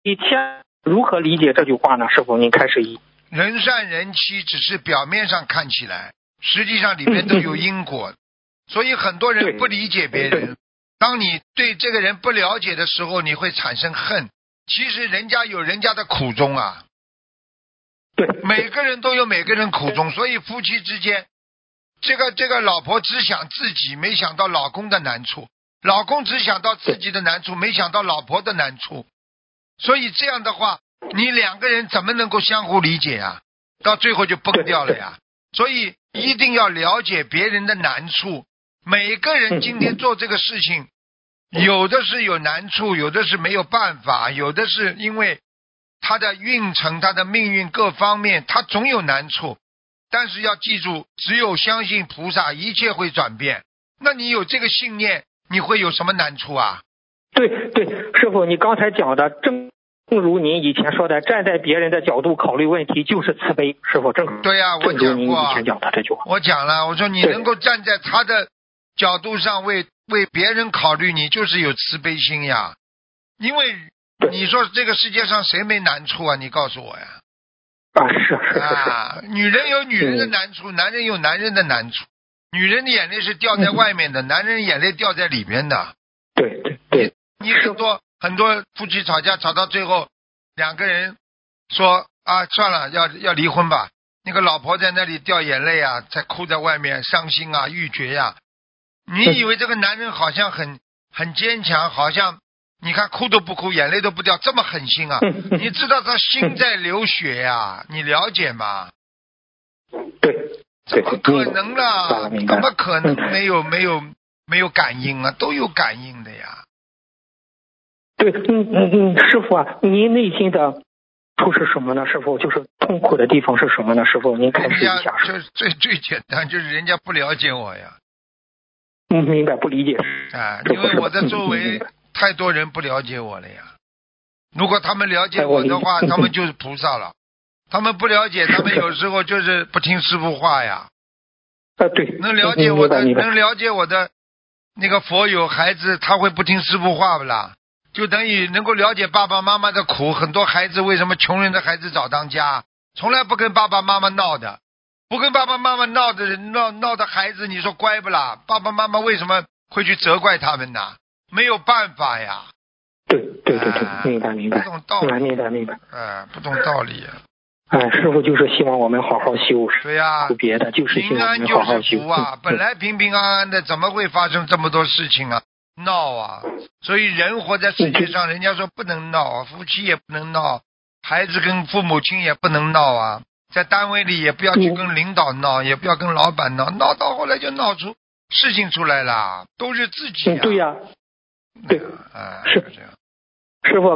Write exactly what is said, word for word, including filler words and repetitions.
一天如何理解这句话呢？师傅，您开始一。 人善人欺只是表面上看起来，实际上里面都有因果，所以很多人不理解别人。当你对这个人不了解的时候，你会产生恨。其实人家有人家的苦衷啊， 对， 每个人都有每个人苦衷，所以夫妻之间，这个这个老婆只想自己，没想到老公的难处；老公只想到自己的难处，没想到老婆的难处。所以这样的话，你两个人怎么能够相互理解啊？到最后就崩掉了呀。所以一定要了解别人的难处。每个人今天做这个事情，有的是有难处，有的是没有办法，有的是因为他的运程、他的命运各方面，他总有难处。但是要记住，只有相信菩萨，一切会转变。那你有这个信念，你会有什么难处啊？ 对对，师傅，你刚才讲的正正如您以前说的，站在别人的角度考虑问题就是慈悲。师傅，正对呀、啊，我讲过， 以前讲的这句话， 我讲了，我说你能够站在他的角度上为为别人考虑，你就是有慈悲心呀。因为你说这个世界上谁没难处啊？你告诉我呀。 啊，是是是是。 啊，女人有女人的难处，嗯、男人有男人的难处。女人的眼泪是掉在外面的，嗯、男人眼泪掉在里面的。 对对对。 你很多很多夫妻吵架吵到最后，两个人说啊算了，要要离婚吧。那个老婆在那里掉眼泪啊，在哭在外面，伤心啊，欲绝呀、啊。你以为这个男人好像很很坚强，好像你看哭都不哭，眼泪都不掉，这么狠心啊？你知道他心在流血呀、啊，你了解吗？ 对， 怎么可能啦？怎么可能没有没有没有感应啊？都有感应的呀。 对，嗯嗯嗯，师傅啊，您内心的处是什么呢？师傅，就是痛苦的地方是什么呢？师傅，您开始一下。 就最最简单，就是人家不了解我呀。 嗯，明白，不理解。 啊，因为我的周围太多人不了解我了呀。如果他们了解我的话，他们就是菩萨了。他们不了解，他们有时候就是不听师父话呀。 啊，对。 能了解我的，能了解我的那个佛友孩子，他会不听师父话不啦？就等于能够了解爸爸妈妈的苦。很多孩子为什么穷人的孩子早当家，从来不跟爸爸妈妈闹的，不跟爸爸妈妈闹的人闹闹的孩子，你说乖不啦？爸爸妈妈为什么会去责怪他们呢？没有办法呀。 对对对对，明白明白， 不懂道理， 明白明白。 哎，不懂道理呀。 哎，师傅就是希望我们好好修。 对呀、啊， 不别的，就是希望我们好好修。 平安就是福啊！本来平平安安的，怎么会发生这么多事情啊？闹啊！所以人活在世界上，人家说不能闹啊，夫妻也不能闹，孩子跟父母亲也不能闹啊，在单位里也不要去跟领导闹，也不要跟老板闹，闹到后来就闹出事情出来了，都是自己啊。 对呀、啊，对， 啊， 是这样。 师傅。